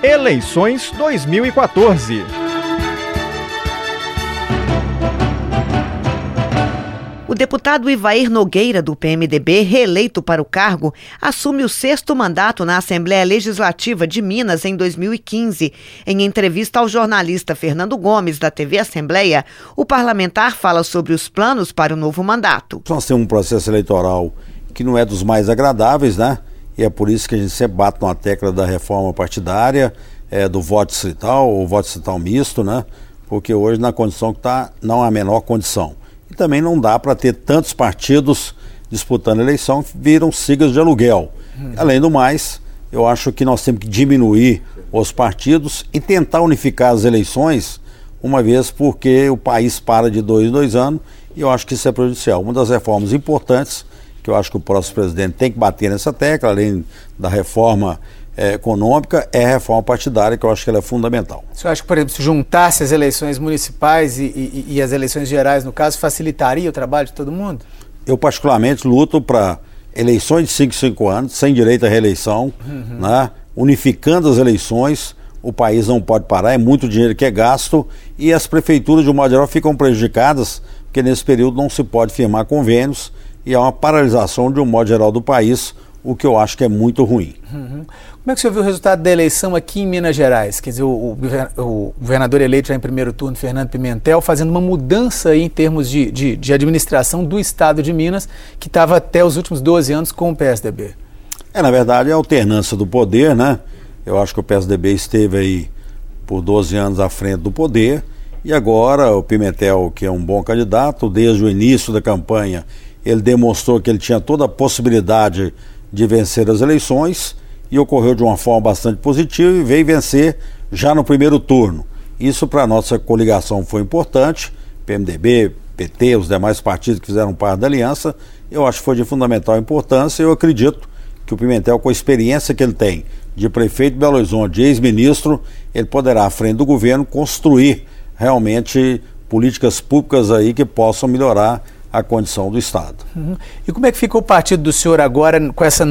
Eleições 2014. O deputado Ivair Nogueira, do PMDB, reeleito para o cargo, assume o 6º mandato na Assembleia Legislativa de Minas em 2015. Em entrevista ao jornalista Fernando Gomes, da TV Assembleia, o parlamentar fala sobre os planos para o novo mandato. Nós temos um processo eleitoral que não é dos mais agradáveis, né? E é por isso que a gente sempre bate na tecla da reforma partidária, do voto distrital ou voto distrital misto, né? Porque hoje na condição que está, não há a menor condição. E também não dá para ter tantos partidos disputando a eleição que viram siglas de aluguel. Além do mais, eu acho que nós temos que diminuir os partidos e tentar unificar as eleições, uma vez porque o país para de 2 em 2 anos, e eu acho que isso é prejudicial. Uma das reformas importantes, que eu acho que o próximo presidente tem que bater nessa tecla, além da reforma econômica, é a reforma partidária, que eu acho que ela é fundamental. O senhor acha que, por exemplo, se juntasse as eleições municipais e as eleições gerais, no caso, facilitaria o trabalho de todo mundo? Eu particularmente luto para eleições de 5 em 5 anos, sem direito à reeleição, né? Unificando as eleições. O país não pode parar, é muito dinheiro que é gasto e as prefeituras, de um modo geral, ficam prejudicadas, porque nesse período não se pode firmar convênios e há uma paralisação, de um modo geral, do país, o que eu acho que é muito ruim. Como é que o senhor viu o resultado da eleição aqui em Minas Gerais? Quer dizer, o governador eleito já em primeiro turno, Fernando Pimentel, fazendo uma mudança aí em termos de administração do estado de Minas, que estava até os últimos 12 anos com o PSDB. Na verdade, é a alternância do poder, né? Eu acho que o PSDB esteve aí por 12 anos à frente do poder, e agora o Pimentel, que é um bom candidato, desde o início da campanha, ele demonstrou que ele tinha toda a possibilidade de vencer as eleições, e ocorreu de uma forma bastante positiva e veio vencer já no primeiro turno. Isso para a nossa coligação foi importante, PMDB, PT, os demais partidos que fizeram parte da aliança, eu acho que foi de fundamental importância. Eu acredito que o Pimentel, com a experiência que ele tem de prefeito de Belo Horizonte, de ex-ministro, ele poderá, à frente do governo, construir realmente políticas públicas aí que possam melhorar a condição do Estado. E como é que fica o partido do senhor agora com essa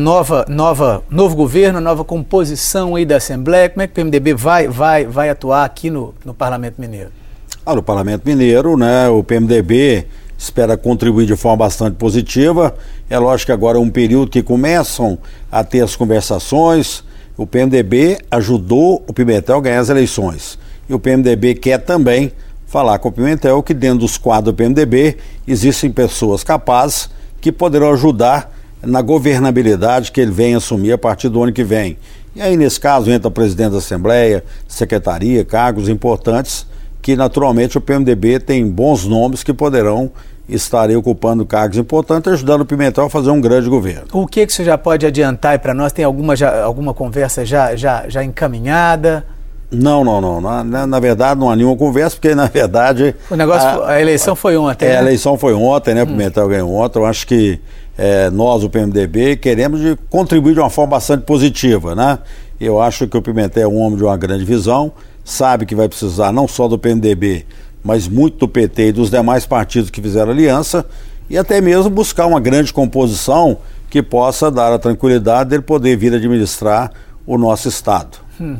novo governo, nova composição aí da Assembleia? Como é que o PMDB vai atuar aqui no Parlamento Mineiro? No Parlamento Mineiro, né, o PMDB espera contribuir de forma bastante positiva. É lógico que agora é um período que começam a ter as conversações. O PMDB ajudou o Pimentel a ganhar as eleições. E o PMDB quer também falar com o Pimentel que dentro dos quadros do PMDB existem pessoas capazes que poderão ajudar na governabilidade que ele vem assumir a partir do ano que vem. E aí, nesse caso, entra o presidente da Assembleia, secretaria, cargos importantes, que naturalmente o PMDB tem bons nomes que poderão estar ocupando cargos importantes, ajudando o Pimentel a fazer um grande governo. O que você já pode adiantar aí para nós? Tem alguma conversa já encaminhada? Não. Na verdade, não há nenhuma conversa, porque, na verdade... A eleição foi ontem, né? A eleição foi ontem, né? O Pimentel ganhou ontem. Eu acho que nós, o PMDB, queremos contribuir de uma forma bastante positiva, né? Eu acho que o Pimentel é um homem de uma grande visão, sabe que vai precisar não só do PMDB, mas muito do PT e dos demais partidos que fizeram aliança, e até mesmo buscar uma grande composição que possa dar a tranquilidade dele poder vir administrar o nosso Estado.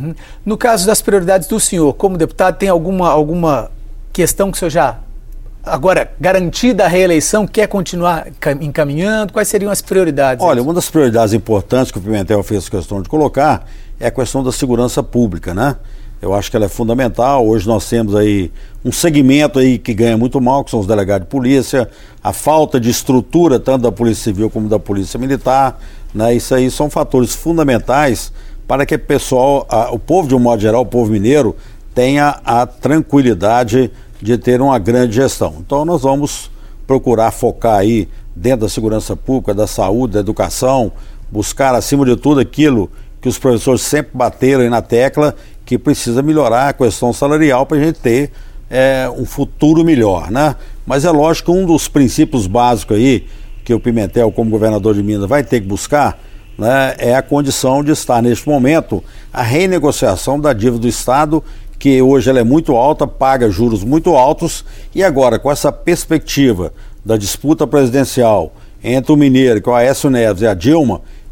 No caso das prioridades do senhor, como deputado, tem alguma questão que o senhor já, agora garantida a reeleição, quer continuar encaminhando? Quais seriam as prioridades? Olha, uma das prioridades importantes que o Pimentel fez questão de colocar é a questão da segurança pública, né? Eu acho que ela é fundamental. Hoje nós temos aí um segmento aí que ganha muito mal, que são os delegados de polícia, a falta de estrutura tanto da Polícia Civil como da Polícia Militar, né? Isso aí são fatores fundamentais para que o pessoal, o povo de um modo geral, o povo mineiro, tenha a tranquilidade de ter uma grande gestão. Então nós vamos procurar focar aí dentro da segurança pública, da saúde, da educação, buscar acima de tudo aquilo que os professores sempre bateram aí na tecla, que precisa melhorar a questão salarial para a gente ter um futuro melhor, né? Mas é lógico que um dos princípios básicos aí que o Pimentel, como governador de Minas, vai ter que buscar, né, é a condição de estar neste momento a renegociação da dívida do Estado, que hoje ela é muito alta, paga juros muito altos, e agora com essa perspectiva da disputa presidencial entre o Mineiro, que é o Aécio Neves, e a Dilma,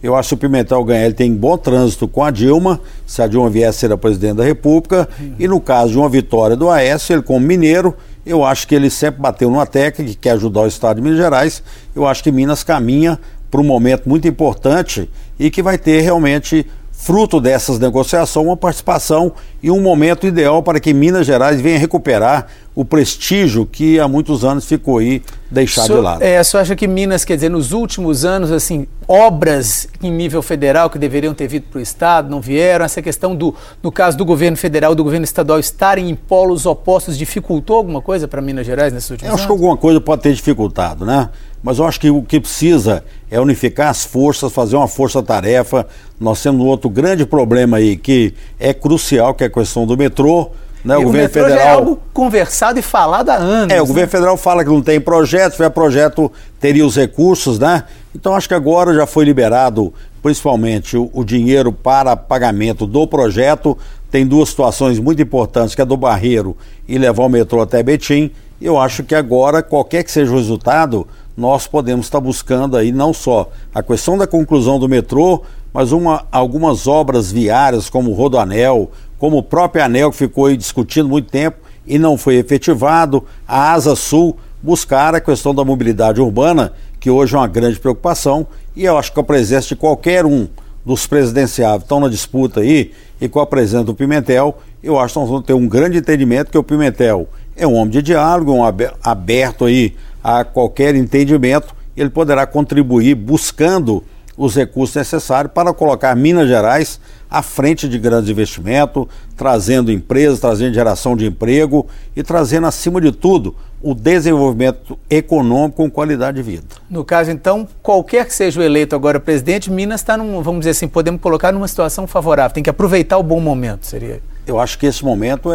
Eu acho que o Pimentel ganhar, ele tem bom trânsito com a Dilma, se a Dilma vier a ser a presidente da República, e no caso de uma vitória do Aécio, ele como mineiro, eu acho que ele sempre bateu numa tecla que quer ajudar o estado de Minas Gerais. Eu acho que Minas caminha para um momento muito importante e que vai ter realmente, fruto dessas negociações, uma participação e um momento ideal para que Minas Gerais venha recuperar o prestígio que há muitos anos ficou aí deixado de lado. O senhor acha que Minas, quer dizer, nos últimos anos, assim, obras em nível federal que deveriam ter vindo para o estado, não vieram? Essa questão no caso do governo federal e do governo estadual estarem em polos opostos, dificultou alguma coisa para Minas Gerais nesses últimos anos? Eu acho que alguma coisa pode ter dificultado, né? Mas eu acho que o que precisa é unificar as forças, fazer uma força-tarefa. Nós temos um outro grande problema aí que é crucial, que é a questão do metrô. Né? O governo federal já é algo conversado e falado há anos. O governo federal fala que não tem projeto, se tiver projeto teria os recursos, né? Então acho que agora já foi liberado principalmente o dinheiro para pagamento do projeto. Tem duas situações muito importantes, que é do Barreiro e levar o metrô até Betim. Eu acho que agora, qualquer que seja o resultado, nós podemos estar buscando aí não só a questão da conclusão do metrô, mas algumas obras viárias, como o Rodoanel, como o próprio anel que ficou aí discutindo muito tempo e não foi efetivado, a Asa Sul, buscar a questão da mobilidade urbana, que hoje é uma grande preocupação, e eu acho que a presença de qualquer um dos presidenciáveis que estão na disputa aí, e com a presença do Pimentel, eu acho que nós vamos ter um grande entendimento que o Pimentel é um homem de diálogo, aberto aí a qualquer entendimento, ele poderá contribuir buscando os recursos necessários para colocar Minas Gerais à frente de grandes investimentos, trazendo empresas, trazendo geração de emprego e trazendo, acima de tudo, o desenvolvimento econômico com qualidade de vida. No caso, então, qualquer que seja o eleito agora presidente, Minas está, vamos dizer assim, podemos colocar numa situação favorável, tem que aproveitar o bom momento, seria? Eu acho que esse momento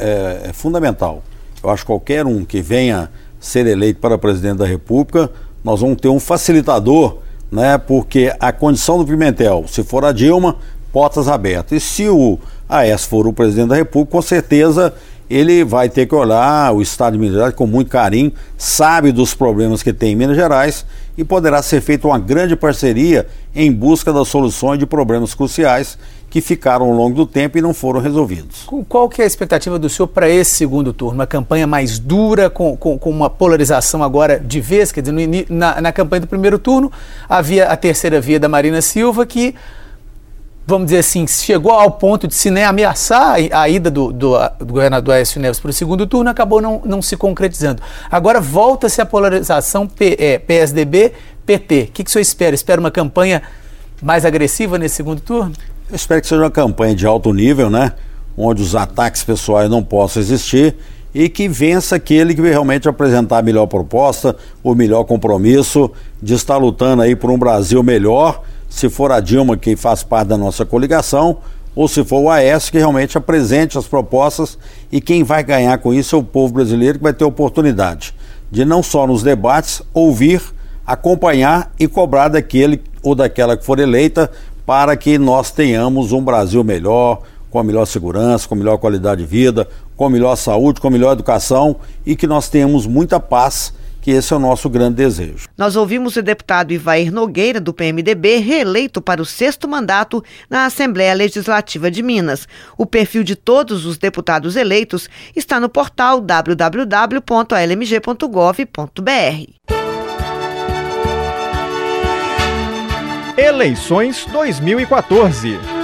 é fundamental. Eu acho que qualquer um que venha ser eleito para presidente da República, nós vamos ter um facilitador, né? Porque a condição do Pimentel, se for a Dilma, portas abertas. E se o Aécio for o presidente da República, com certeza ele vai ter que olhar o estado de Minas Gerais com muito carinho, sabe dos problemas que tem em Minas Gerais e poderá ser feita uma grande parceria em busca das soluções de problemas cruciais que ficaram ao longo do tempo e não foram resolvidos. Qual que é a expectativa do senhor para esse segundo turno? Uma campanha mais dura, com uma polarização agora de vez? Quer dizer, na campanha do primeiro turno havia a terceira via da Marina Silva que, vamos dizer assim, chegou ao ponto de se ameaçar a ida do governador Aécio Neves para o segundo turno, acabou não se concretizando. Agora volta-se a polarização PSDB-PT. O que o senhor espera? Espera uma campanha mais agressiva nesse segundo turno? Eu espero que seja uma campanha de alto nível, né? Onde os ataques pessoais não possam existir e que vença aquele que realmente apresentar a melhor proposta, o melhor compromisso de estar lutando aí por um Brasil melhor, se for a Dilma que faz parte da nossa coligação, ou se for o Aécio que realmente apresente as propostas, e quem vai ganhar com isso é o povo brasileiro, que vai ter oportunidade de não só nos debates ouvir, acompanhar e cobrar daquele ou daquela que for eleita, para que nós tenhamos um Brasil melhor, com a melhor segurança, com a melhor qualidade de vida, com a melhor saúde, com a melhor educação e que nós tenhamos muita paz, que esse é o nosso grande desejo. Nós ouvimos o deputado Ivair Nogueira, do PMDB, reeleito para o 6º mandato na Assembleia Legislativa de Minas. O perfil de todos os deputados eleitos está no portal www.almg.gov.br. Eleições 2014.